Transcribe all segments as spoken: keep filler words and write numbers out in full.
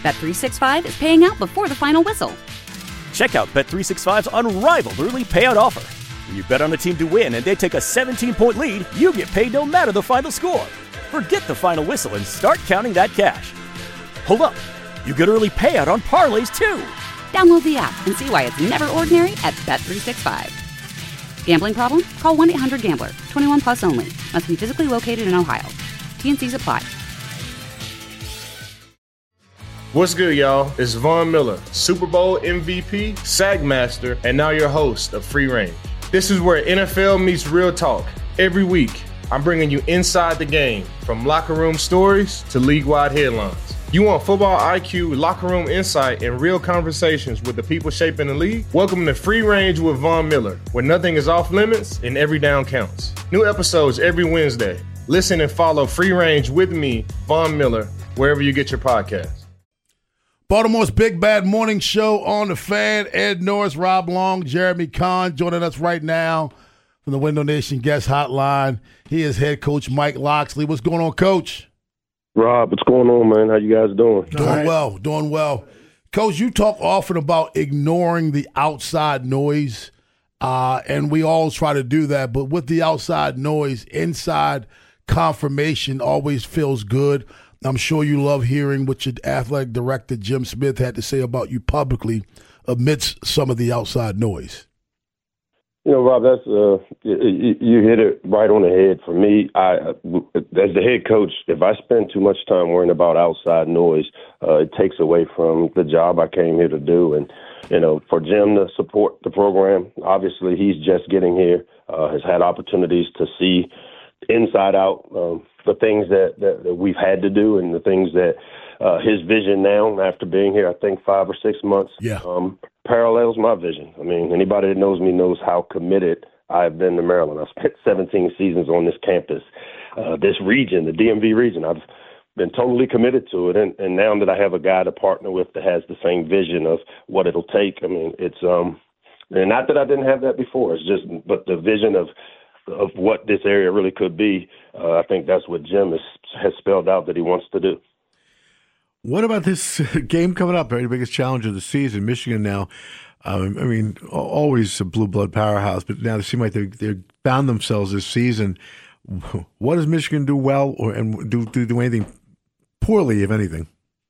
Bet three sixty-five is paying out before the final whistle. Check out Bet three sixty-five's unrivaled early payout offer. When you bet on a team to win and they take a seventeen-point lead, you get paid no matter the final score. Forget the final whistle and start counting that cash. Hold up. You get early payout on parlays, too. Download the app and see why it's never ordinary at Bet three sixty-five. Gambling problem? Call one eight hundred gambler. twenty-one plus only. Must be physically located in Ohio. T N Cs apply. What's good, y'all? It's Von Miller, Super Bowl M V P, Sack Master, and now your host of Free Range. This is where N F L meets real talk. Every week, I'm bringing you inside the game, from locker room stories to league-wide headlines. You want football I Q, locker room insight, and real conversations with the people shaping the league? Welcome to Free Range with Von Miller, where nothing is off limits and every down counts. New episodes every Wednesday. Listen and follow Free Range with me, Von Miller, wherever you get your podcasts. Baltimore's Big Bad Morning Show on the Fan. Ed Norris, Rob Long, Jeremy Kahn joining us right now from the Window Nation Guest Hotline. He is head coach Mike Locksley. What's going on, Coach? Rob, what's going on, man? How you guys doing? Doing right. well, doing well. Coach, you talk often about ignoring the outside noise, uh, and we all try to do that. But with the outside noise, inside confirmation always feels good. I'm sure you love hearing what your athletic director, Jim Smith, had to say about you publicly amidst some of the outside noise. You know, Rob, that's uh, you, you hit it right on the head. For me, I, as the head coach, if I spend too much time worrying about outside noise, uh, it takes away from the job I came here to do. And, you know, for Jim to support the program, obviously he's just getting here, uh, has had opportunities to see inside out um, the things that, that, that we've had to do and the things that uh, his vision now after being here, I think five or six months, yeah. um, parallels my vision. I mean, anybody that knows me knows how committed I've been to Maryland. I've spent seventeen seasons on this campus, uh, this region, the D M V region. I've been totally committed to it. And, and now that I have a guy to partner with that has the same vision of what it'll take, I mean, it's um, and not that I didn't have that before. It's just, but the vision of of what this area really could be, uh, I think that's what Jim has, has spelled out that he wants to do. What about this game coming up? Right, the biggest challenge of the season, Michigan now. Um, I mean, always a blue blood powerhouse, but now they seem like they they found themselves this season. What does Michigan do well, or and do do do anything poorly, if anything?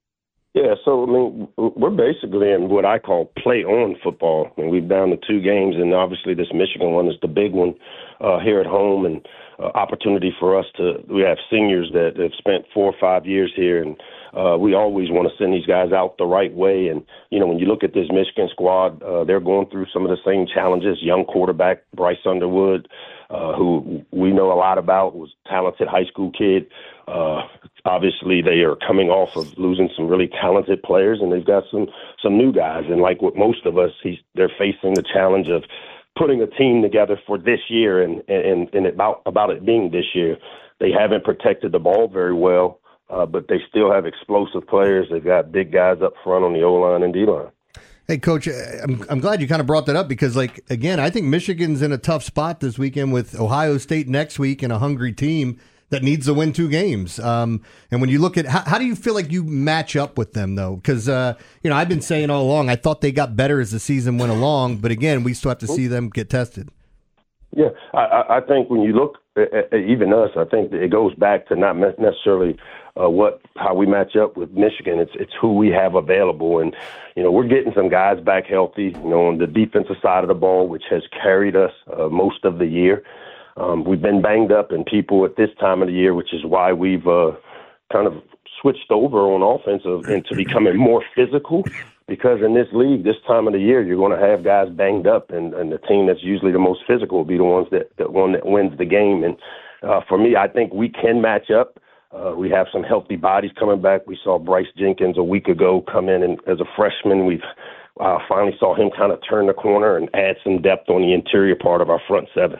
Yeah, so I mean, we're basically in what I call play-on football. I mean, we've down to two games, and obviously this Michigan one is the big one uh, here at home, and uh, opportunity for us to. We have seniors that have spent four or five years here, and uh, we always want to send these guys out the right way. And you know, when you look at this Michigan squad, uh, they're going through some of the same challenges. Young quarterback Bryce Underwood, uh, who we know a lot about, was a talented high school kid. Uh, obviously, they are coming off of losing some really talented players, and they've got some some new guys. And like with most of us, he's, they're facing the challenge of putting a team together for this year, and and, and about about it being this year. They haven't protected the ball very well, uh, but they still have explosive players. They've got big guys up front on the O-line and D-line. Hey, Coach, I'm I'm glad you kind of brought that up because, like, again, I think Michigan's in a tough spot this weekend with Ohio State next week and a hungry team that needs to win two games. Um, and when you look at how, how do you feel like you match up with them, though? Because, uh, you know, I've been saying all along, I thought they got better as the season went along. But, again, we still have to see them get tested. Yeah, I, I think when you look at, at even us, I think it goes back to not necessarily uh, what how we match up with Michigan. It's it's who we have available. And, you know, we're getting some guys back healthy, you know, on the defensive side of the ball, which has carried us uh, most of the year. Um, we've been banged up in people at this time of the year, which is why we've uh, kind of switched over on offensive into becoming more physical. Because in this league, this time of the year, you're going to have guys banged up, and, and the team that's usually the most physical will be the ones that the one that wins the game. And uh, for me, I think we can match up. Uh, we have some healthy bodies coming back. We saw Bryce Jenkins a week ago come in and as a freshman. We've uh, finally saw him kind of turn the corner and add some depth on the interior part of our front seven.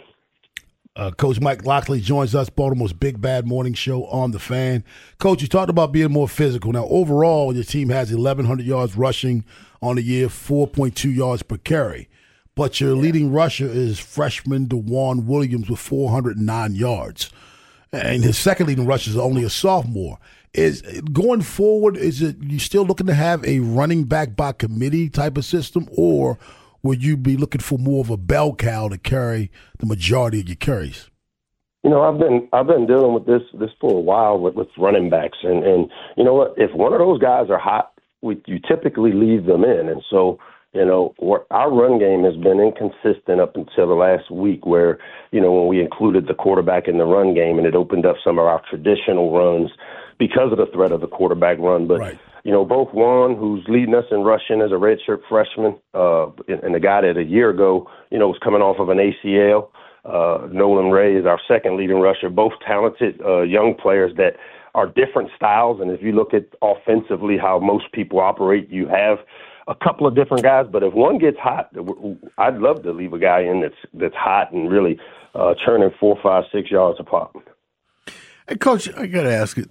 Uh, Coach Mike Locksley joins us, Baltimore's Big Bad Morning Show on The Fan. Coach, you talked about being more physical. Now, overall, your team has eleven hundred yards rushing on the year, four point two yards per carry. But your leading rusher is freshman DeJuan Williams with four hundred nine yards. and his second leading rusher is only a sophomore. Is going forward, is it you still looking to have a running back by committee type of system, or would you be looking for more of a bell cow to carry the majority of your carries? You know, I've been I've been dealing with this this for a while with, with running backs, and, and you know what? If one of those guys are hot, we, you typically leave them in, and so you know our run game has been inconsistent up until the last week, where you know when we included the quarterback in the run game, and it opened up some of our traditional runs because of the threat of the quarterback run. But, right. you know, both Juan, who's leading us in rushing as a redshirt freshman, uh, and, and the guy that a year ago, you know, was coming off of an A C L, uh, Nolan Ray is our second leading rusher, both talented uh, young players that are different styles. And if you look at offensively how most people operate, you have a couple of different guys. But if one gets hot, I'd love to leave a guy in that's, that's hot and really uh, churning four, five, six yards a pop. Hey, Coach, I got to ask you,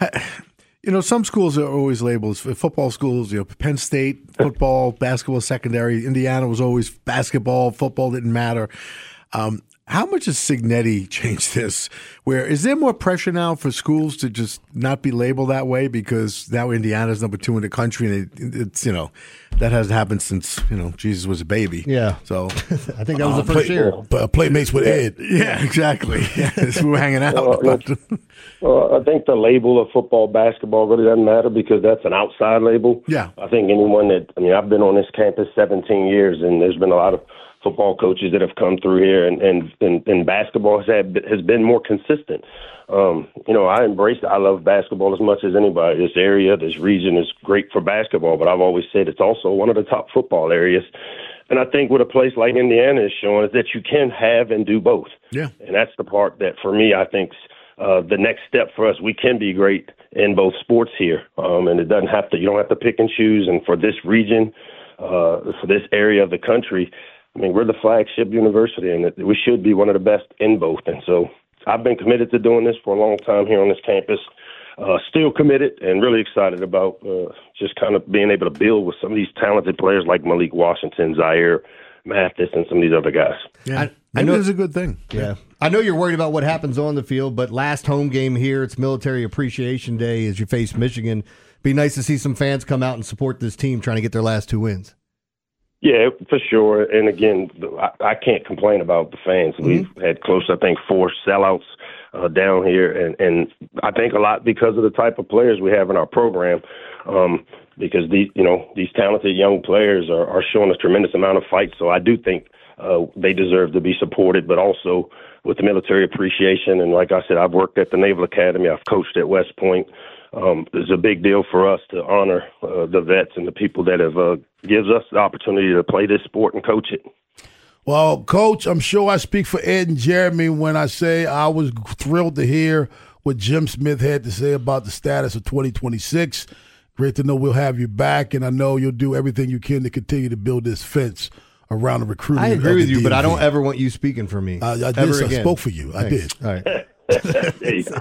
you know, some schools are always labeled as football schools, you know, Penn State, football, basketball, secondary. Indiana was always basketball, football didn't matter. Um, how much has Cignetti changed this? Where is there more pressure now for schools to just not be labeled that way because now Indiana's number two in the country, and it, it's, you know, that hasn't happened since, you know, Jesus was a baby. Yeah. So I think that was uh, the first play, year. Uh, playmates with Ed. Yeah, exactly. Yes, we were hanging out. Well, well, I think the label of football, basketball really doesn't matter because that's an outside label. Yeah. I think anyone that, I mean, I've been on this campus seventeen years, and there's been a lot of football coaches that have come through here, and, and, and, and basketball has, had, has been more consistent. Um, you know, I embrace it. I love basketball as much as anybody. This area, this region is great for basketball, but I've always said it's also one of the top football areas. And I think what a place like Indiana is showing is that you can have and do both. Yeah. And that's the part that, for me, I think uh, the next step for us, we can be great in both sports here. Um, and it doesn't have to, you don't have to pick and choose. And for this region, uh, for this area of the country, I mean, we're the flagship university, and we should be one of the best in both. And so I've been committed to doing this for a long time here on this campus, uh, still committed and really excited about uh, just kind of being able to build with some of these talented players like Malik Washington, Zaire Mathis, and some of these other guys. Yeah, I, I know it's a good thing. Yeah. I know you're worried about what happens on the field, but last home game here, it's Military Appreciation Day as you face Michigan. Be nice to see some fans come out and support this team trying to get their last two wins. Yeah, for sure. And again, I, I can't complain about the fans. Mm-hmm. We've had close, I think, four sellouts uh, down here, and, and I think a lot because of the type of players we have in our program. Um, because these, you know, these talented young players are, are showing a tremendous amount of fight. So I do think uh, they deserve to be supported, but also with the military appreciation. And like I said, I've worked at the Naval Academy. I've coached at West Point. Um, it's a big deal for us to honor uh, the vets and the people that have uh, gives us the opportunity to play this sport and coach it. Well, Coach, I'm sure I speak for Ed and Jeremy when I say I was thrilled to hear what Jim Smith had to say about the status of twenty twenty-six. Great to know we'll have you back, and I know you'll do everything you can to continue to build this fence around the recruiting. I agree with you, D M V. but I don't ever want you speaking for me. I, I did. Ever I again. spoke for you. I Thanks. did. All right. There you go.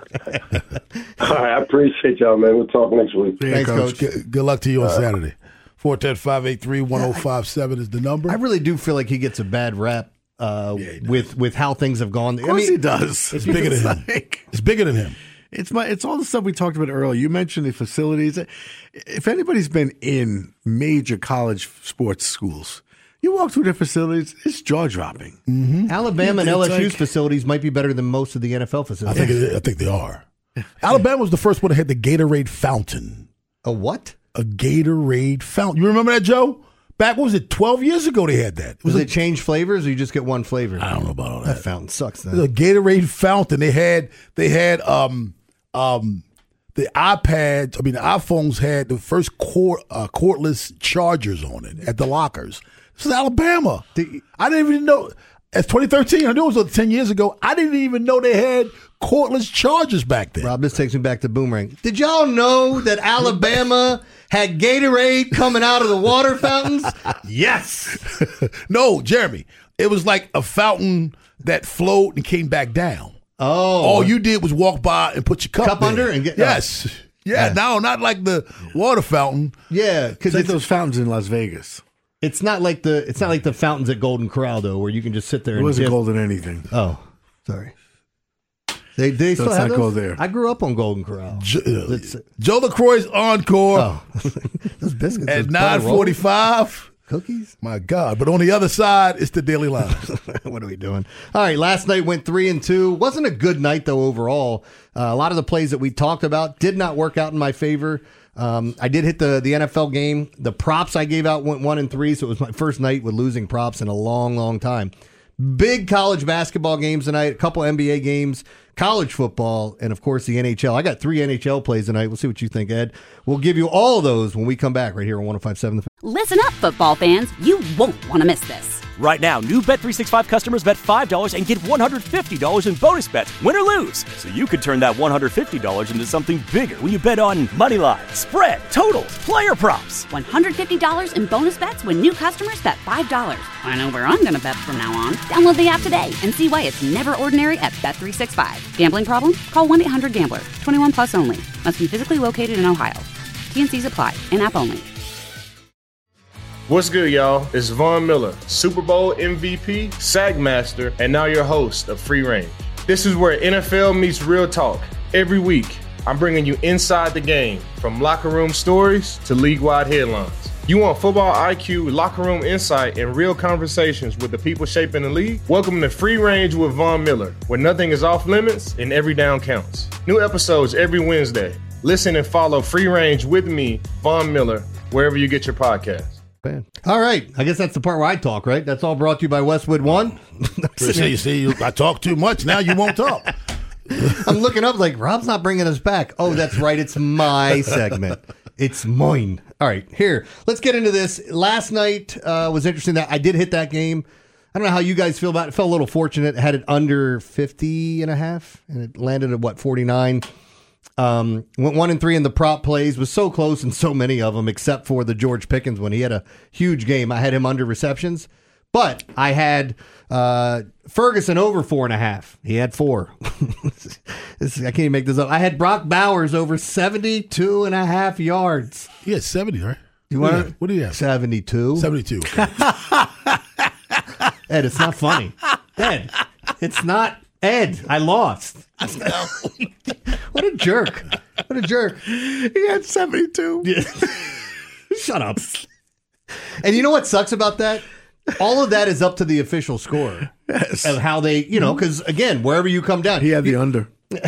All right, I appreciate y'all, man. We'll talk next week. Yeah, Thanks, Coach. Coach. Good, good luck to you on uh, Saturday. four one zero, five eight three, one zero five seven is the number. I really do feel like he gets a bad rap uh, Yeah, he does. with with how things have gone. Of course he does. It's bigger than him. like- It's bigger than him. It's my. It's all the stuff we talked about earlier. You mentioned the facilities. If anybody's been in major college sports schools, you walk through their facilities, it's jaw dropping. Mm-hmm. Alabama and It's L S U's like- facilities might be better than most of the N F L I facilities. think it, I think they are. Alabama was the first one that had the Gatorade fountain. A what? A Gatorade fountain. You remember that, Joe? Back, what was it, twelve years ago they had that. It was Does a, it change flavors, or you just get one flavor? I don't know about all That that. fountain sucks. It was a Then. Gatorade fountain. They had they had um um the iPads. I mean, the iPhones had the first cord, uh, cordless chargers on it at the lockers. This is Alabama. The- I didn't even know. It's twenty thirteen. I knew it was like ten years ago. I didn't even know they had cordless chargers back then. Rob, this takes me back to Boomerang. Did y'all know that Alabama had Gatorade coming out of the water fountains? Yes. No, Jeremy. It was like a fountain that flowed and came back down. Oh. All you did was walk by and put your cup, Cup there. under and get- yes. Yeah, Yeah. no, not like the water fountain. Yeah, It's because like it's, those fountains in Las Vegas. it's not like the it's not like the fountains at Golden Corral though, where you can just sit there. It and wasn't dip. golden anything. Oh, sorry. They they So still let's have not go those? there. I grew up on Golden Corral. Jo- Let's- Joe LaCroix's Encore Oh, those biscuits at those nine butter rolls, forty-five. cookies. My God. But on the other side, it's the Daily Line. What are we doing? All right, last night went three and two. Wasn't a good night though overall. Uh, a lot of the plays that we talked about did not work out in my favor. Um, I did hit the the N F L game. The props I gave out went one and three, so it was my first night with losing props in a long, long time. Big college basketball games tonight, a couple N B A games, college football, and of course the N H L. I got three N H L plays tonight. We'll see what you think, Ed. We'll give you all of those when we come back right here on one oh five seven. Listen up, football fans. You won't want to miss this. Right now, new Bet three sixty-five customers bet five dollars and get one hundred fifty dollars in bonus bets, win or lose. So you could turn that one hundred fifty dollars into something bigger when you bet on money line, spread, totals, player props. one hundred fifty dollars in bonus bets when new customers bet five dollars. I know where I'm going to bet from now on. Download the app today and see why it's never ordinary at Bet three sixty-five. Gambling problem? Call one eight hundred gambler. twenty-one plus only. Must be physically located in Ohio. T N Cs apply. In-app only. What's good, y'all? It's Von Miller, Super Bowl M V P, SAG Master, and now your host of Free Range. This is where N F L meets real talk. Every week, I'm bringing you inside the game, from locker room stories to league-wide headlines. You want football I Q, locker room insight, and real conversations with the people shaping the league? Welcome to Free Range with Von Miller, where nothing is off limits and every down counts. New episodes every Wednesday. Listen and follow Free Range with me, Von Miller, wherever you get your podcasts. All right, I guess that's the part where I talk, right? That's all brought to you by Westwood One. see, you see, I talk too much. Now you won't talk. I'm looking up like, Rob's not bringing us back. Oh, that's right. It's my segment. It's mine. All right, here. Let's get into this. Last night uh, was interesting. That I did hit that game. I don't know how you guys feel about it. It felt a little fortunate. Had it under fifty and a half, and it landed at, what, forty-nine? Um, went one and three in the prop plays, was so close in so many of them, except for the George Pickens one. He had a huge game. I had him under receptions, but I had uh, Ferguson over four and a half. He had four. this, I can't even make this up. I had Brock Bowers over seventy-two and a half yards. He had seventy, right? You what, want do you, what do you have? seventy-two? seventy-two. Ed, it's not funny. Ed, it's not. Ed, I lost. What a jerk. What a jerk. He had seventy-two. Shut up. And you know what sucks about that? All of that is up to the official score. Yes. Of how they, you know, because again, wherever you come down. He had the under.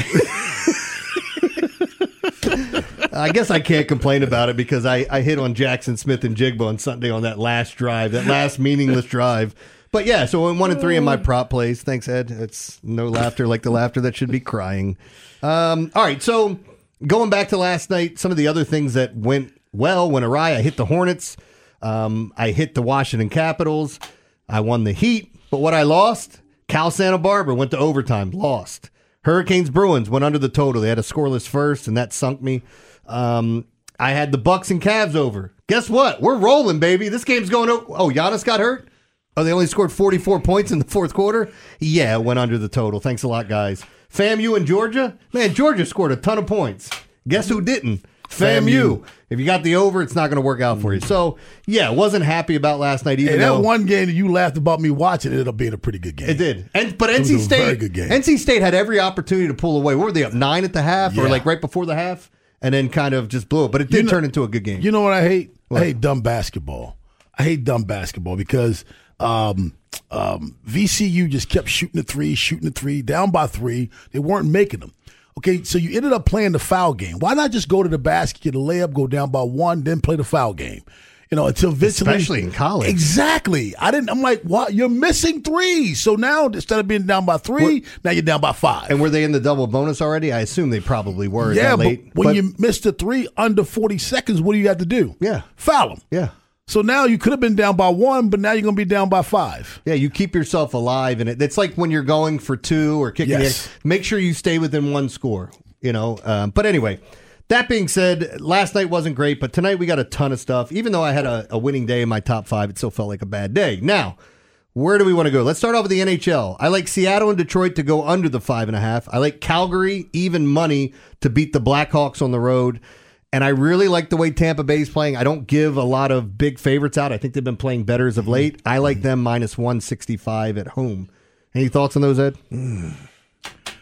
I guess I can't complain about it because I, I hit on Jackson Smith and Jigba on Sunday on that last drive, that last meaningless drive. But yeah, so in one and three in my prop plays. Thanks, Ed. It's no laughter like the laughter that should be crying. Um, all right, so going back to last night, some of the other things that went well, went awry. I hit the Hornets. Um, I hit the Washington Capitals. I won the Heat. But what I lost, Cal Santa Barbara went to overtime, lost. Hurricanes Bruins went under the total. They had a scoreless first, and that sunk me. Um, I had the Bucks and Cavs over. Guess what? We're rolling, baby. This game's going to... Oh, Giannis got hurt? Oh, they only scored forty-four points in the fourth quarter? Yeah, it went under the total. Thanks a lot, guys. FAMU and Georgia? Man, Georgia scored a ton of points. Guess who didn't? FAMU. If you got the over, it's not going to work out for you. So, yeah, wasn't happy about last night. Even Hey, that though one game that you laughed about me watching, it ended up being a pretty good game. It did. And But It N was C a State very good game. N C State had every opportunity to pull away. What were they up, nine at the half or Yeah. like right before the half? And then kind of just blew it. But it did You know- turn into a good game. You know what I hate? What? I hate dumb basketball. I hate dumb basketball because um, um, V C U just kept shooting the three, shooting the three, down by three. They weren't making them. Okay, so you ended up playing the foul game. Why not just go to the basket, get a layup, go down by one, then play the foul game? You know, until eventually, Especially in college. Exactly. I didn't. I'm like, what? You're missing threes. So now instead of being down by three, What? now you're down by five. And were they in the double bonus already? I assume they probably were. yeah, that but late. when But- you miss the three under forty seconds, what do you have to do? Yeah. Foul them. Yeah. So now you could have been down by one, but now you're going to be down by five. Yeah, you keep yourself alive, and it, it's like when you're going for two or kicking Yes. in. Make sure you stay within one score. You know, um, but anyway, that being said, last night wasn't great, but tonight we got a ton of stuff. Even though I had a, a winning day in my top five, it still felt like a bad day. Now, where do we want to go? Let's start off with the N H L. I like Seattle and Detroit to go under the five and a half. I like Calgary even money to beat the Blackhawks on the road. And I really like the way Tampa Bay's playing. I don't give a lot of big favorites out. I think they've been playing better as of late. I like them minus one sixty-five at home. Any thoughts on those, Ed?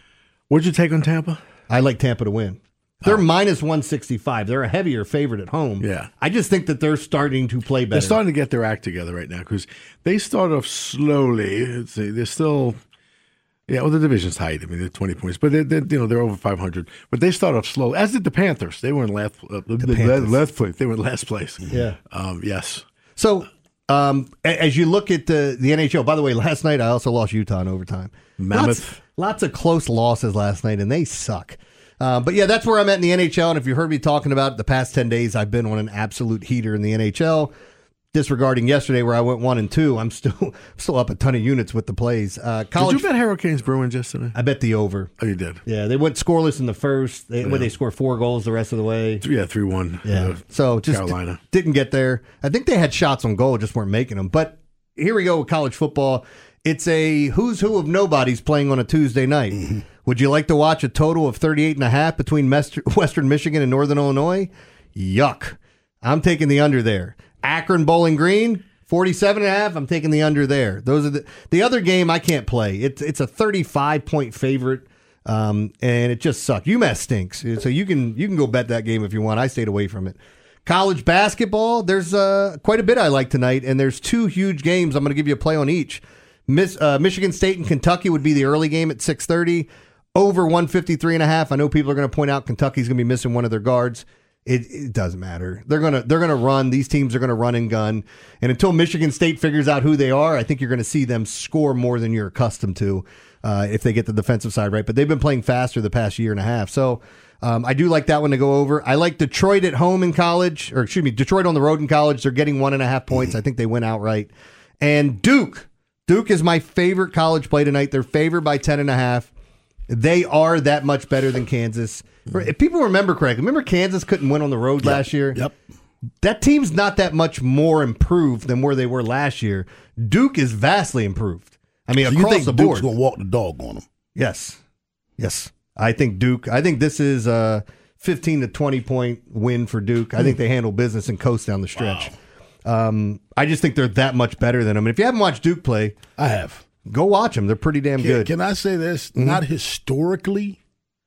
What'd you take on Tampa? I like Tampa to win. They're oh. minus one sixty-five. They're a heavier favorite at home. Yeah. I just think that they're starting to play better. They're starting to get their act together right now because they start off slowly. They're still, yeah, well, the division's tight. I mean, they're twenty points, but they're, they're you know they're over five hundred. But they start off slow, as did the Panthers. They were in last, uh, the last, last place. They were in last place. Yeah. Um, yes. So um, as you look at the the N H L, by the way, last night I also lost Utah in overtime. Mammoth. Lots, lots of close losses last night, and they suck. Uh, but yeah, that's where I'm at in the N H L. And if you heard me talking about it the past ten days, I've been on an absolute heater in the N H L. Disregarding yesterday where I went one and two, I'm still still up a ton of units with the plays. Uh, college, did you bet Hurricanes Bruins yesterday? I bet the over. Oh, you did? Yeah, they went scoreless in the first. They, yeah. Where they scored four goals the rest of the way. Yeah, three one. Yeah, uh, so just Carolina. D- didn't get there. I think they had shots on goal, just weren't making them. But here we go with college football. It's a who's who of nobodies playing on a Tuesday night. Mm-hmm. Would you like to watch a total of thirty-eight and a half between Western Michigan and Northern Illinois? Yuck. I'm taking the under there. Akron Bowling Green, forty-seven and a half. I'm taking the under there. Those are the the other game I can't play. It's it's a thirty-five point favorite, um, and it just sucked. UMass stinks, so you can you can go bet that game if you want. I stayed away from it. College basketball, there's uh, quite a bit I like tonight, and there's two huge games. I'm going to give you a play on each. Miss, uh, Michigan State and Kentucky would be the early game at six thirty. Over one fifty-three and a half. I know people are going to point out Kentucky's going to be missing one of their guards. It, it doesn't matter. They're going to they're going to run. These teams are going to run and gun. And until Michigan State figures out who they are, I think you're going to see them score more than you're accustomed to uh, if they get the defensive side right. But they've been playing faster the past year and a half. So um, I do like that one to go over. I like Detroit at home in college, or excuse me, Detroit on the road in college. They're getting one and a half points. I think they win outright. And Duke. Duke is my favorite college play tonight. They're favored by ten and a half. They are that much better than Kansas. If people remember correctly, remember Kansas couldn't win on the road yep, last year? Yep. That team's not that much more improved than where they were last year. Duke is vastly improved. I mean, so across you think the board. Duke's going to walk the dog on them? Yes. Yes. I think Duke, I think this is a fifteen to twenty point win for Duke. I think they handle business and coast down the stretch. Wow. Um, I just think they're that much better than them. And if you haven't watched Duke play, I have. Go watch them. They're pretty damn can, good. Can I say this? Mm-hmm. Not historically,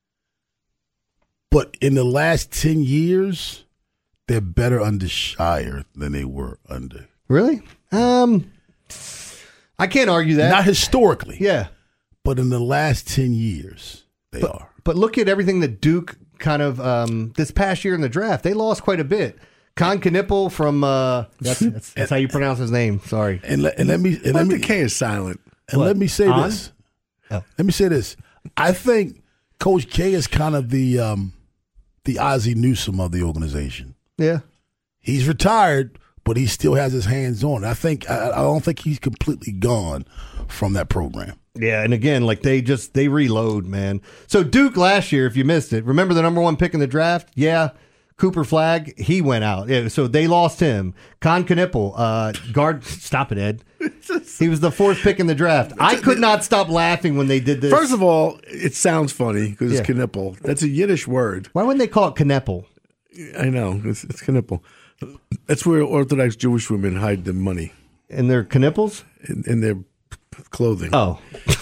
but in the last ten years, they're better under Shire than they were under. Really? Um, I can't argue that. Not historically. Yeah. But in the last ten years, they but, are. But look at everything that Duke kind of, um, this past year in the draft, they lost quite a bit. Con Knipple from, uh, that's, that's, that's how you pronounce his name. Sorry. And let, and let me, and let me, the K is silent. And what? let me say On? this. Oh. Let me say this. I think Coach K is kind of the um, the Ozzie Newsome of the organization. Yeah, he's retired, but he still has his hands on. I think I, I don't think he's completely gone from that program. Yeah, and again, like they just they reload, man. So Duke last year, if you missed it, remember the number one pick in the draft? Yeah. Cooper Flagg, he went out. Yeah, so they lost him. Con Knipple, uh, guard, stop it, Ed. He was the fourth pick in the draft. I could not stop laughing when they did this. First of all, it sounds funny because yeah. it's Knipple. That's a Yiddish word. Why wouldn't they call it Knipple? I know. It's, it's Knipple. That's where Orthodox Jewish women hide their money. In their knipples? In, in their clothing. Oh.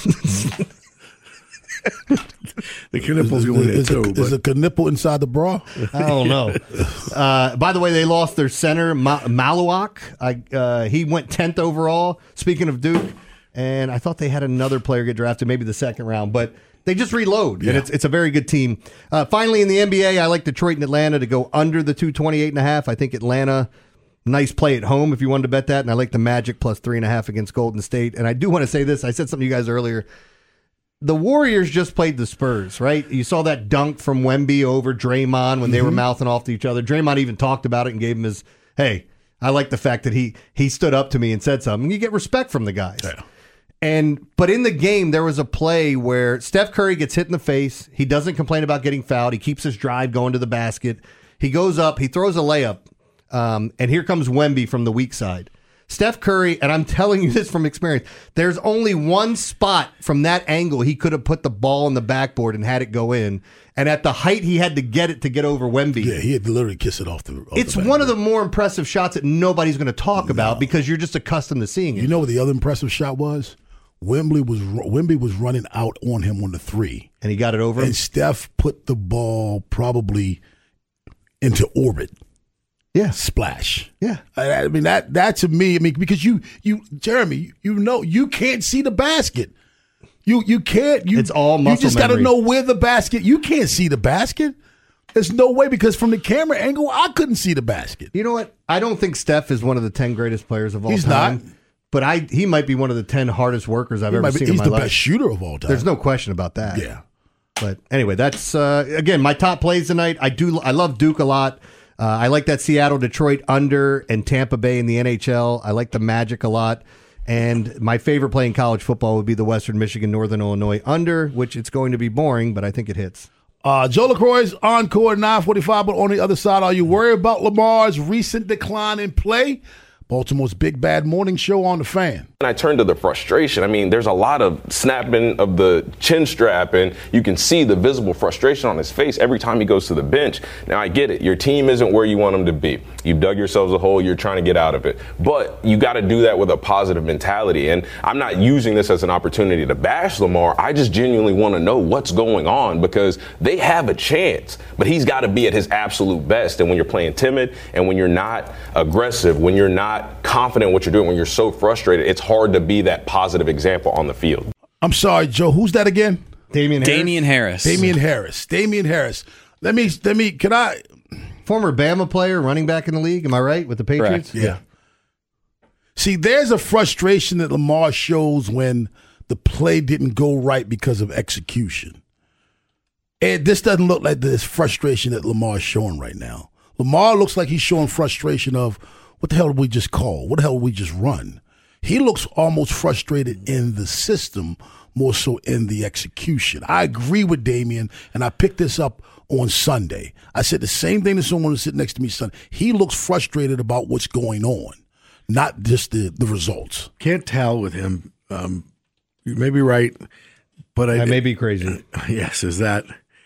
The knipples go in there is too. A, is a nipple inside the bra? I don't know. Uh, by the way, they lost their center, Ma- Maluak. I, uh, he went tenth overall, speaking of Duke. And I thought they had another player get drafted, maybe the second round. But they just reload, yeah. and it's it's a very good team. Uh, finally, in the N B A, I like Detroit and Atlanta to go under the two twenty-eight and a half. I think Atlanta, nice play at home if you wanted to bet that. And I like the Magic plus three and a half against Golden State. And I do want to say this. I said something to you guys earlier. The Warriors just played the Spurs, right? You saw that dunk from Wemby over Draymond when they mm-hmm. were mouthing off to each other. Draymond even talked about it and gave him his, hey, I like the fact that he he stood up to me and said something. You get respect from the guys. Yeah. And but in the game, there was a play where Steph Curry gets hit in the face. He doesn't complain about getting fouled. He keeps his drive going to the basket. He goes up. He throws a layup. Um, and here comes Wemby from the weak side. Steph Curry, and I'm telling you this from experience, there's only one spot from that angle he could have put the ball on the backboard and had it go in. And at the height he had to get it to get over Wemby. Yeah, he had to literally kiss it off the off It's the one of the more impressive shots that nobody's going to talk no. about because you're just accustomed to seeing it. You know what the other impressive shot was? Wemby was Wemby was running out on him on the three. and he got it over him. And Steph put the ball probably into orbit. Yeah. Splash. Yeah. I, I mean, that that to me, I mean, because you, you Jeremy, you know, you can't see the basket. You you can't. You, it's all muscle You just got to memory. know where the basket, you can't see the basket. There's no way, because from the camera angle, I couldn't see the basket. You know what? I don't think Steph is one of the ten greatest players of all He's time. not. But I, he might be one of the ten hardest workers I've He ever might be- seen he's in my the life. best shooter of all time. There's no question about that. Yeah. But anyway, that's uh, again my top plays tonight. I do. I love Duke a lot. Uh, I like that Seattle Detroit under and Tampa Bay in the N H L. I like the Magic a lot. And my favorite play in college football would be the Western Michigan Northern Illinois under, which it's going to be boring, but I think it hits. Uh, Joe LaCroix's encore at nine forty-five, but on the other side, are you worried about Lamar's recent decline in play? Baltimore's Big Bad Morning Show on the Fan. And I turn to the frustration. I mean, there's a lot of snapping of the chin strap, and you can see the visible frustration on his face every time he goes to the bench. Now, I get it. Your team isn't where you want them to be. You've dug yourselves a hole. You're trying to get out of it. But you got to do that with a positive mentality. And I'm not using this as an opportunity to bash Lamar. I just genuinely want to know what's going on, because they have a chance. But he's got to be at his absolute best. And when you're playing timid and when you're not aggressive, when you're not confident in what you're doing, when you're so frustrated, it's hard to be that positive example on the field. I'm sorry, Joe. Who's that again? Damian Harris. Damian Harris. Damian Harris. Damian Harris. Let me, let me, can I? Former Bama player, running back in the league. Am I right with the Patriots? Correct. Yeah. See, there's a frustration that Lamar shows when the play didn't go right because of execution. And this doesn't look like this frustration that Lamar's showing right now. Lamar looks like he's showing frustration of, what the hell did we just call? What the hell did we just run? He looks almost frustrated in the system, more so in the execution. I agree with Damian, and I picked this up on Sunday. I said the same thing to someone who sitting next to me Sunday. He looks frustrated about what's going on, not just the, the results. Can't tell with him. Um, you may be right, but I, I may be crazy. Yes, is that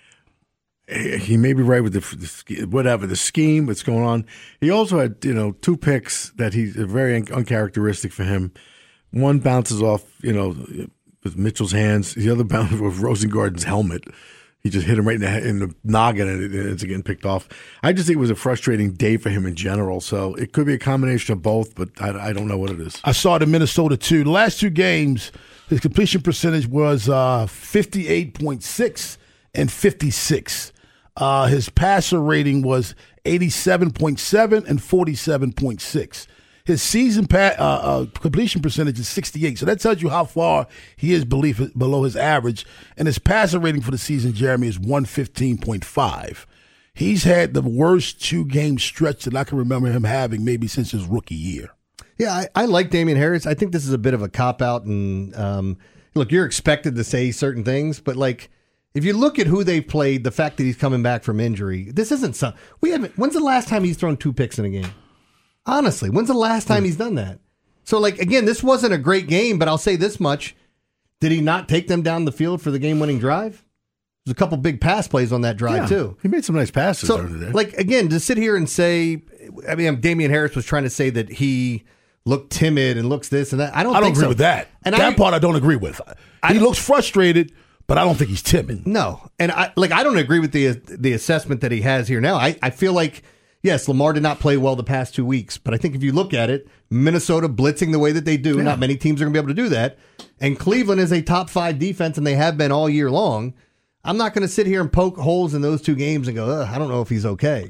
he may be right with the, the whatever the scheme, what's going on. He also had, you know, two picks that he's very un- uncharacteristic for him. One bounces off, you know, with Mitchell's hands. The other bounces with Rosengarten's helmet. He just hit him right in the, in the noggin, and it, it's again picked off. I just think it was a frustrating day for him in general. So it could be a combination of both, but I, I don't know what it is. I saw it in Minnesota too. The last two games, his completion percentage was uh, fifty-eight point six and fifty-six. Uh, his passer rating was eighty-seven point seven and forty-seven point six. His season pa- uh, uh, completion percentage is sixty-eight. So that tells you how far he is belief- below his average. And his passer rating for the season, Jeremy, is one fifteen point five. He's had the worst two-game stretch that I can remember him having maybe since his rookie year. Yeah, I, I like Damian Harris. I think this is a bit of a cop-out. And um, look, you're expected to say certain things, but like, if you look at who they've played, the fact that he's coming back from injury, this isn't some. We haven't. When's the last time he's thrown two picks in a game? Honestly, when's the last time he's done that? So, like, again, this wasn't a great game, but I'll say this much: did he not take them down the field for the game-winning drive? There's a couple big pass plays on that drive Yeah, too. He made some nice passes So, over there. like, again, to sit here and say, I mean, Damian Harris was trying to say that he looked timid and looks this and that. I don't. I don't think agree so. with that. And that I, part I don't agree with. I he don't- looks frustrated, but I don't think he's timid. No, and I like I don't agree with the the assessment that he has here now. I, I feel like, yes, Lamar did not play well the past two weeks, but I think if you look at it, Minnesota blitzing the way that they do, Yeah. not many teams are going to be able to do that. And Cleveland is a top five defense, and they have been all year long. I'm not going to sit here and poke holes in those two games and go, Ugh, I don't know if he's okay.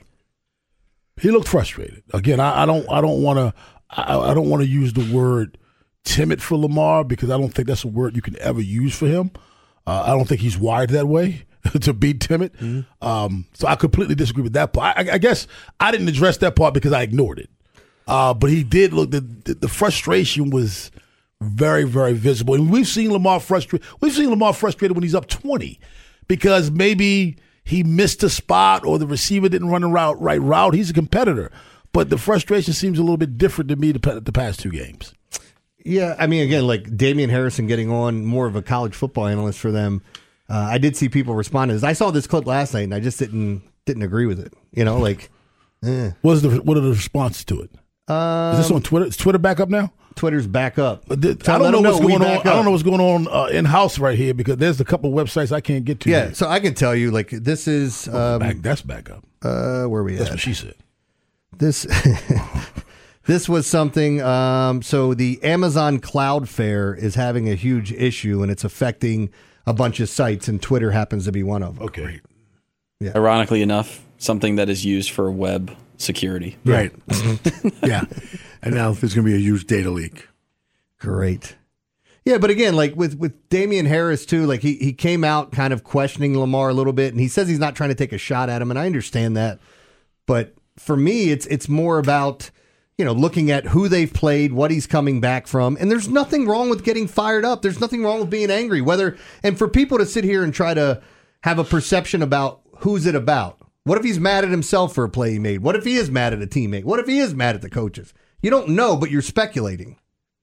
He looked frustrated. Again, I, I don't I don't want to I, I don't want to use the word timid for Lamar, because I don't think that's a word you can ever use for him. Uh, I don't think he's wired that way to be timid. Mm-hmm. Um, so I completely disagree with that part. I, I guess I didn't address that part because I ignored it. Uh, but he did look, the, the, the frustration was very, very visible. And we've seen Lamar frustrated. We've seen Lamar frustrated when he's up twenty, because maybe he missed a spot or the receiver didn't run the route, right route. He's a competitor. But the frustration seems a little bit different to me the, the past two games. Yeah, I mean, again, like Damian Harrison getting on more of a college football analyst for them. Uh, I did see people respond to this. I saw this clip last night, and I just didn't didn't agree with it. You know, like, eh. What is the what are the responses to it? Um, Is this on Twitter? Is Twitter back up now? Twitter's back up. I don't know what's going on. I don't know what's going on uh, in house right here because there's a couple of websites I can't get to. Yeah, yet. so I can tell you, like this is um, back, that's back up. Uh, where are we That's at? what she said. This this was something. Um, so the Amazon Cloudflare is having a huge issue, and it's affecting a bunch of sites, and Twitter happens to be one of them. Okay. Yeah. Ironically enough, something that is used for web security. Right. Yeah. And now there's going to be a huge data leak. Great. Yeah, but again, like with, with Damian Harris, too, like he, he came out kind of questioning Lamar a little bit, and he says he's not trying to take a shot at him, and I understand that. But for me, it's it's more about, you know, looking at who they've played, what he's coming back from, and there's nothing wrong with getting fired up. There's nothing wrong with being angry. Whether and for people to sit here and try to have a perception about who's it about. What if he's mad at himself for a play he made? What if he is mad at a teammate? What if he is mad at the coaches? You don't know, but you're speculating.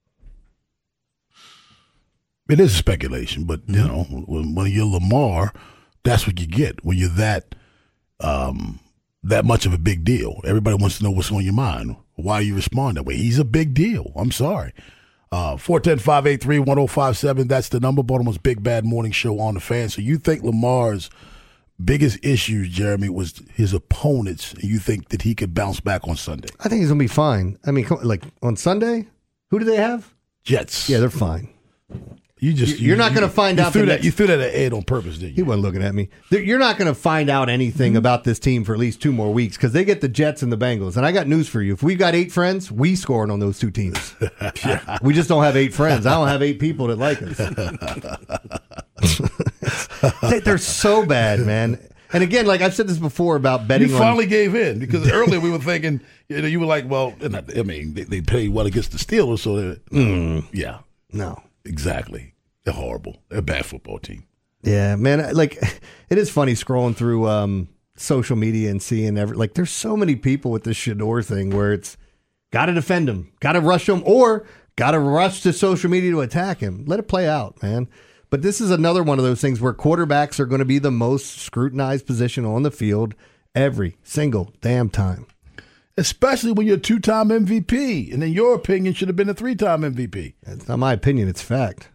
It is speculation, but you know, when, when you're Lamar, that's what you get. When you're that um, that much of a big deal, everybody wants to know what's on your mind. Why you respond that way? He's a big deal. I'm sorry. Uh, four one zero, five eight three, one zero five seven. That's the number. Baltimore's Big Bad Morning Show on the Fan. So you think Lamar's biggest issues, Jeremy, was his opponents, and you think that he could bounce back on Sunday? I think he's going to be fine. I mean, like on Sunday, who do they have? Jets. Yeah, they're fine. You just You're you, not going to find you out Threw the that, next, you threw that at Ed on purpose, didn't you? He wasn't looking at me. You're not going to find out anything about this team for at least two more weeks because they get the Jets and the Bengals. And I got news for you. If we got eight friends, we scoring on those two teams. Yeah. We just don't have eight friends. I don't have eight people that like us. They're so bad, man. And again, like I've said this before about betting. You finally on, gave in because earlier we were thinking, you know, you were like, well, I mean, they, they played well against the Steelers, so they're, mm, yeah, no, exactly. They're horrible. They're a bad football team. Yeah, man. Like, it is funny scrolling through um, social media and seeing every like. There's so many people with this Shador thing where it's got to defend him, got to rush him, or got to rush to social media to attack him. Let it play out, man. But this is another one of those things where quarterbacks are going to be the most scrutinized position on the field every single damn time. Especially when you're a two-time M V P, and in your opinion, should have been a three-time M V P. It's not my opinion; it's fact.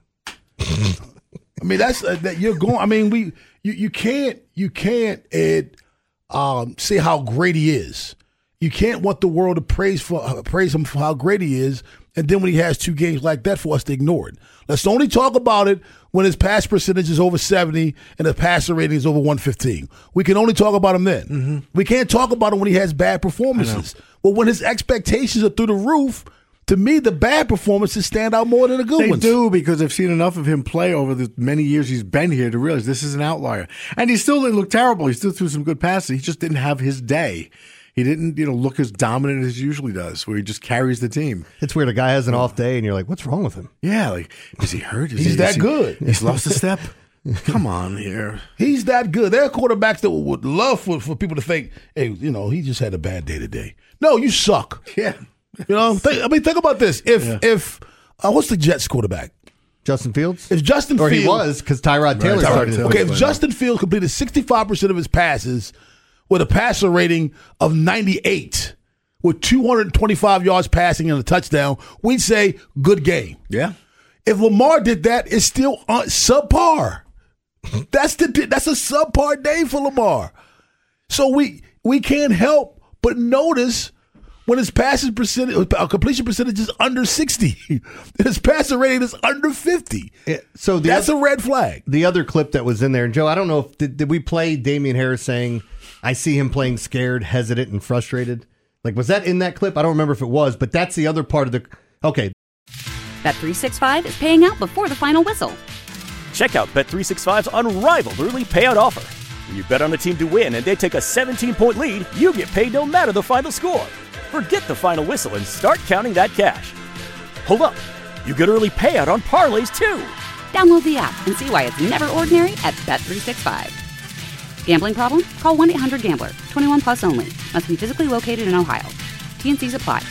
I mean, that's uh, that you're going. I mean, we you, you can't you can't Ed, um, say how great he is. You can't want the world to praise for uh, praise him for how great he is, and then when he has two games like that, for us to ignore it. Let's only talk about it when his pass percentage is over seventy and the passer rating is over one fifteen. We can only talk about him then. Mm-hmm. We can't talk about him when he has bad performances. Well, when his expectations are through the roof. To me, the bad performances stand out more than the good they ones. They do, because I've seen enough of him play over the many years he's been here to realize this is an outlier. And he still didn't look terrible. He still threw some good passes. He just didn't have his day. He didn't, you know, look as dominant as he usually does, where he just carries the team. It's weird. A guy has an off day, and you're like, what's wrong with him? Yeah, like, is he hurt? Is he's he, that is he, good. He's lost a step? Come on here. He's that good. There are quarterbacks that would love for, for people to think, hey, you know, he just had a bad day today. No, you suck. Yeah. You know, think, I mean, think about this. If yeah. if uh, what's the Jets quarterback? Justin Fields. If Justin or Fields, he was because Tyrod Taylor right, started. Tyrod, okay, if Justin Fields completed sixty-five percent of his passes with a passer rating of ninety-eight, with two hundred twenty-five yards passing and a touchdown, we'd say good game. Yeah. If Lamar did that, it's still uh, subpar. That's the that's a subpar day for Lamar. So we we can't help but notice. When his passing percentage, uh, completion percentage is under sixty, his passer rating is under fifty. Yeah, so that's other, a red flag. The other clip that was in there, and Joe, I don't know if did, did we play Damian Harris saying, "I see him playing scared, hesitant, and frustrated." Like, was that in that clip? I don't remember if it was, but that's the other part of the. Okay. Bet three sixty-five is paying out before the final whistle. Check out Bet three sixty-five's unrivaled early payout offer. When you bet on a team to win and they take a seventeen-point lead, you get paid no matter the final score. Forget the final whistle and start counting that cash. Hold up. You get early payout on parlays, too. Download the app and see why it's never ordinary at Bet three sixty-five. Gambling problem? Call one eight hundred gambler. twenty-one plus only. Must be physically located in Ohio. T N Cs apply.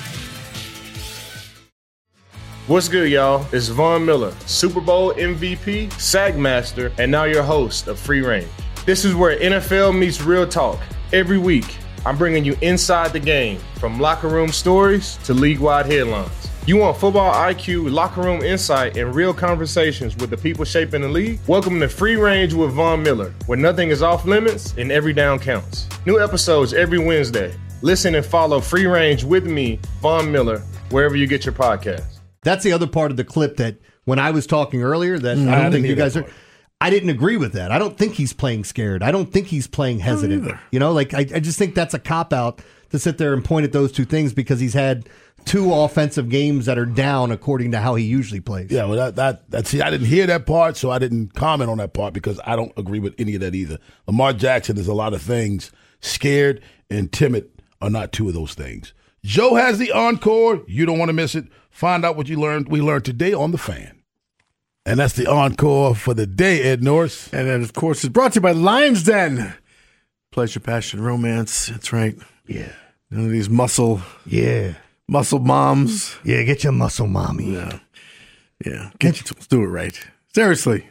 What's good, y'all? It's Von Miller, Super Bowl M V P, Sack Master, and now your host of Free Reign. This is where N F L meets real talk. Every week, I'm bringing you inside the game, from locker room stories to league-wide headlines. You want football I Q, locker room insight, and real conversations with the people shaping the league? Welcome to Free Range with Von Miller, where nothing is off limits and every down counts. New episodes every Wednesday. Listen and follow Free Range with me, Von Miller, wherever you get your podcasts. That's the other part of the clip that when I was talking earlier that mm, I don't I think you guys are. I didn't agree with that. I don't think he's playing scared. I don't think he's playing hesitant. You know, like I, I just think that's a cop-out to sit there and point at those two things because he's had two offensive games that are down according to how he usually plays. Yeah, well, that, that that's see, I didn't hear that part, so I didn't comment on that part because I don't agree with any of that either. Lamar Jackson is a lot of things. Scared and timid are not two of those things. Joe has the encore. You don't want to miss it. Find out what you learned. We learned today on The Fan. And that's the encore for the day, Ed Norris. And then, of course, it's brought to you by Lions Den. Pleasure, passion, romance. That's right. Yeah. None of these muscle. Yeah. Muscle moms. Yeah, get your muscle mommy. Yeah. Yeah. Get your tools. Do it right. Seriously.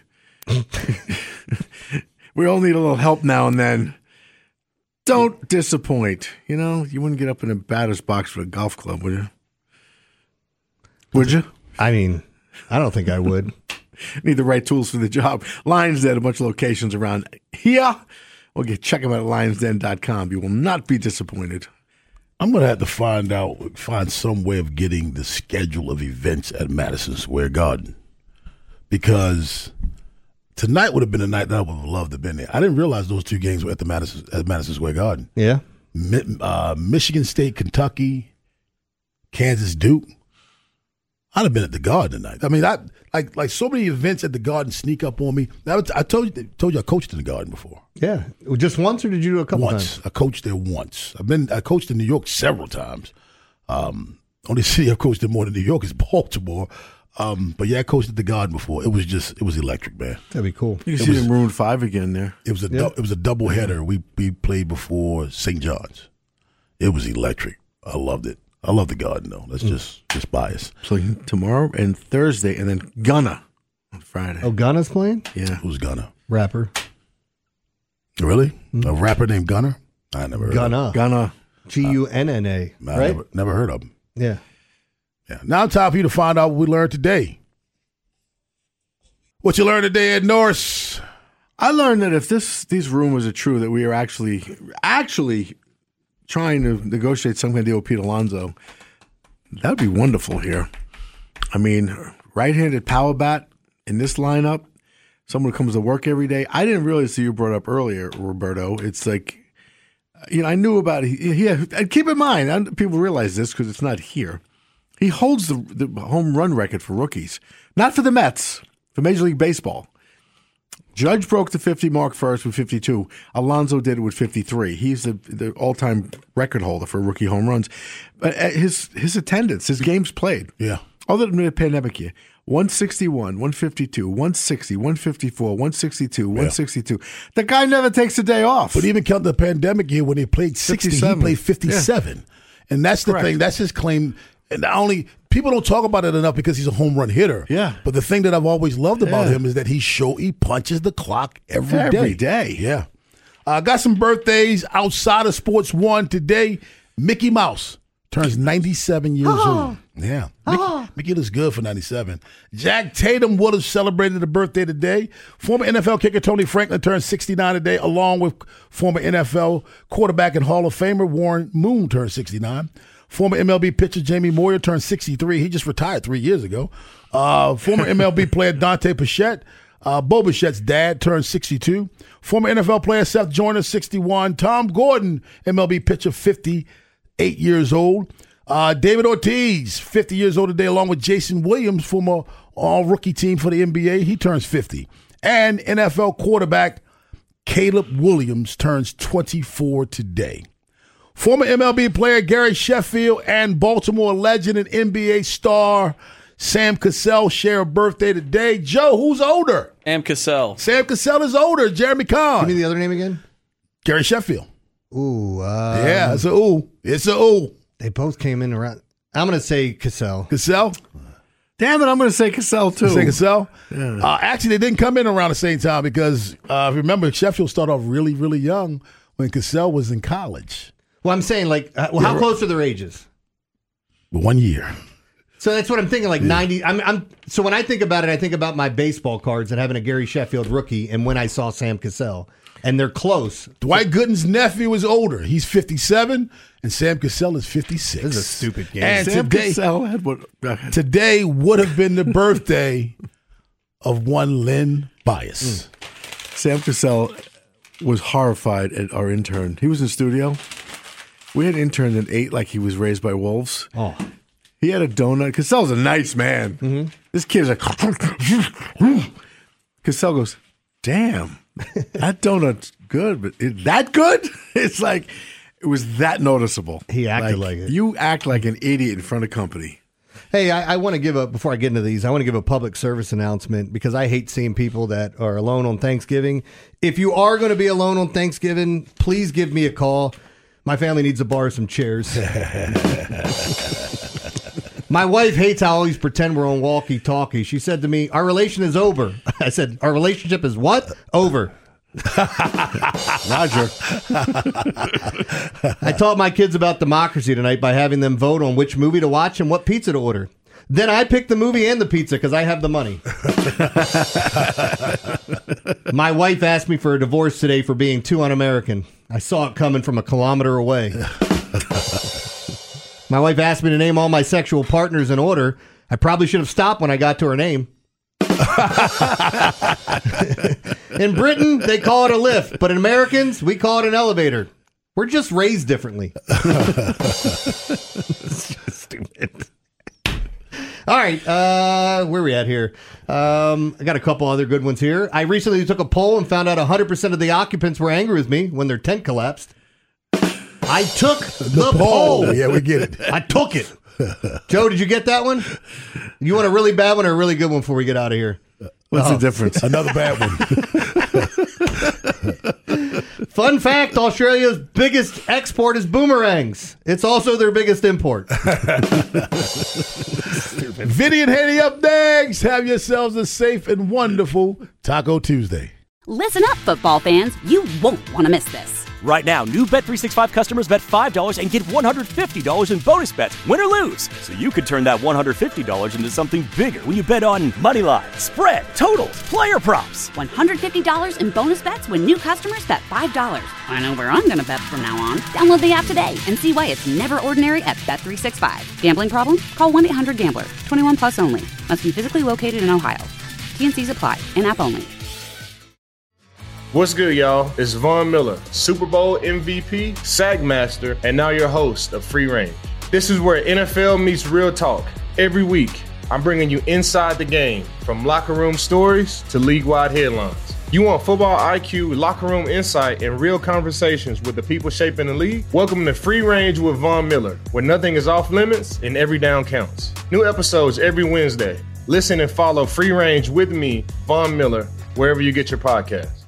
We all need a little help now and then. Don't disappoint. You know, you wouldn't get up in a batter's box for a golf club, would you? Would you? I mean, I don't think I would. Need the right tools for the job. Lions Den, a bunch of locations around here. Well, get, check them out at lions den dot com. You will not be disappointed. I'm going to have to find out, find some way of getting the schedule of events at Madison Square Garden. Because tonight would have been a night that I would have loved to have been there. I didn't realize those two games were at the Madison, at Madison Square Garden. Yeah. Mi- uh, Michigan State, Kentucky, Kansas, Duke. I'd have been at the Garden tonight. I mean, I like like so many events at the Garden sneak up on me. I, I told you, told you I coached in the Garden before. Yeah, just once, or did you do a couple once. times? I coached there once. I've been. I coached in New York several times. Um, only city I've coached in more than New York is Baltimore. Um, but yeah, I coached at the Garden before. It was just, it was electric, man. That'd be cool. You can see Maroon Five again there. It was a, yeah. du- it was a double header. We we played before Saint John's. It was electric. I loved it. I love the Garden, though. That's just just bias. So tomorrow and Thursday, and then Gunna on Friday. Oh, Gunna's playing? Yeah. Who's Gunna? Rapper. Really? Mm-hmm. A rapper named Gunna? I never heard Gunna. of him. Gunna. G U N N A. I Right? Never, never heard of him. Yeah. Yeah. Now it's time for you to find out what we learned today. What you learned today, Ed Norris? I learned that if this these rumors are true, that we are actually actually trying to negotiate some kind of deal with Pete Alonso, that would be wonderful here. I mean, right-handed power bat in this lineup, someone who comes to work every day. I didn't realize that you brought up earlier, Roberto. It's like, you know, I knew about it. He, he, and keep in mind, people realize this because it's not here. He holds the, the home run record for rookies, not for the Mets, for Major League Baseball. Judge broke the fifty mark first with fifty-two. Alonso did it with fifty-three. He's the, the all-time record holder for rookie home runs. But his his attendance, his games played, yeah, other than the pandemic year, one sixty-one, one fifty-two, one sixty, one fifty-four, one sixty-two, one sixty-two. The guy never takes a day off. But even count the pandemic year when he played sixty, he played fifty-seven. Yeah. And that's the Correct. thing. That's his claim. And not only people don't talk about it enough because he's a home run hitter. Yeah. But the thing that I've always loved about Yeah. him is that he show he punches the clock every day. Every day. Yeah. I uh, got some birthdays outside of Sports One today. Mickey Mouse turns ninety-seven years Oh. old. Yeah. Oh. Mickey, Mickey looks good for ninety-seven. Jack Tatum would have celebrated a birthday today. Former N F L kicker Tony Franklin turned sixty-nine today, along with former N F L quarterback and Hall of Famer Warren Moon turned sixty-nine. Former M L B pitcher Jamie Moyer turned sixty-three. He just retired three years ago. Uh, former M L B player Dante Bichette, uh, Bo Bichette's dad, turned sixty-two. Former N F L player Seth Joyner, sixty-one. Tom Gordon, M L B pitcher, fifty-eight years old. Uh, David Ortiz, fifty years old today, along with Jason Williams, former all-rookie team for the N B A. He turns fifty. And N F L quarterback Caleb Williams turns twenty-four today. Former M L B player Gary Sheffield and Baltimore legend and N B A star Sam Cassell share a birthday today. Joe, who's older? Sam Cassell. Sam Cassell is older. Jeremy Kahn. Give me the other name again. Gary Sheffield. Ooh. Um, yeah, it's a ooh. It's a ooh. They both came in around. I'm going to say Cassell. Cassell? Damn it, I'm going to say Cassell, too. Say Cassell? Yeah. Uh, actually, they didn't come in around the same time because, uh, if you remember, Sheffield started off really, really young when Cassell was in college. Well, I'm saying, like, uh, well, how Yeah. close are their ages? One year. So that's what I'm thinking, like yeah. ninety. I'm, I'm so when I think about it, I think about my baseball cards and having a Gary Sheffield rookie, and when I saw Sam Cassell, and they're close. Dwight Gooden's nephew is older. He's fifty-seven, and Sam Cassell is fifty-six. This is a stupid game. And Sam today, Cassell had what? today would have been the birthday of one Len Bias. Mm. Sam Cassell was horrified at our intern. He was in studio. We had an intern that ate like he was raised by wolves. Oh. He had a donut. Cassell's a nice man. Mm-hmm. This kid's like, Cassell goes, damn, that donut's good, but is that good? It's like, it was that noticeable. He acted like, like it. You act like an idiot in front of company. Hey, I, I want to give a, before I get into these, I want to give a public service announcement because I hate seeing people that are alone on Thanksgiving. If you are going to be alone on Thanksgiving, please give me a call. My family needs to borrow some chairs. My wife hates how I always pretend we're on walkie-talkie. She said to me, our relation is over. I said, our relationship is what? Over. Roger. I taught my kids about democracy tonight by having them vote on which movie to watch and what pizza to order. Then I picked the movie and the pizza because I have the money. My wife asked me for a divorce today for being too un-American. I saw it coming from a kilometer away. My wife asked me to name all my sexual partners in order. I probably should have stopped when I got to her name. In Britain, they call it a lift, but in Americans, we call it an elevator. We're just raised differently. Stupid. All right, uh, where are we at here? Um, I got a couple other good ones here. I recently took a poll and found out one hundred percent of the occupants were angry with me when their tent collapsed. I took the, the poll. poll. Yeah, we get it. I took it. Joe, did you get that one? You want a really bad one or a really good one before we get out of here? What's oh. the difference? Another bad one. Fun fact, Australia's biggest export is boomerangs. It's also their biggest import. Vinny and Haney up next. Have yourselves a safe and wonderful Taco Tuesday. Listen up, football fans. You won't want to miss this. Right now, new Bet three sixty-five customers bet five dollars and get one hundred fifty dollars in bonus bets, win or lose. So you could turn that one hundred fifty dollars into something bigger when you bet on money line, spread, totals, player props. one hundred fifty dollars in bonus bets when new customers bet five dollars. I know where I'm going to bet from now on. Download the app today and see why it's never ordinary at Bet three sixty-five. Gambling problem? Call one eight hundred gambler. twenty-one plus only. Must be physically located in Ohio. T N Cs apply. In-app only. What's good, y'all? It's Von Miller, Super Bowl M V P, Sack Master, and now your host of Free Range. This is where N F L meets real talk. Every week, I'm bringing you inside the game, from locker room stories to league-wide headlines. You want football I Q, locker room insight, and real conversations with the people shaping the league? Welcome to Free Range with Von Miller, where nothing is off limits and every down counts. New episodes every Wednesday. Listen and follow Free Range with me, Von Miller, wherever you get your podcasts.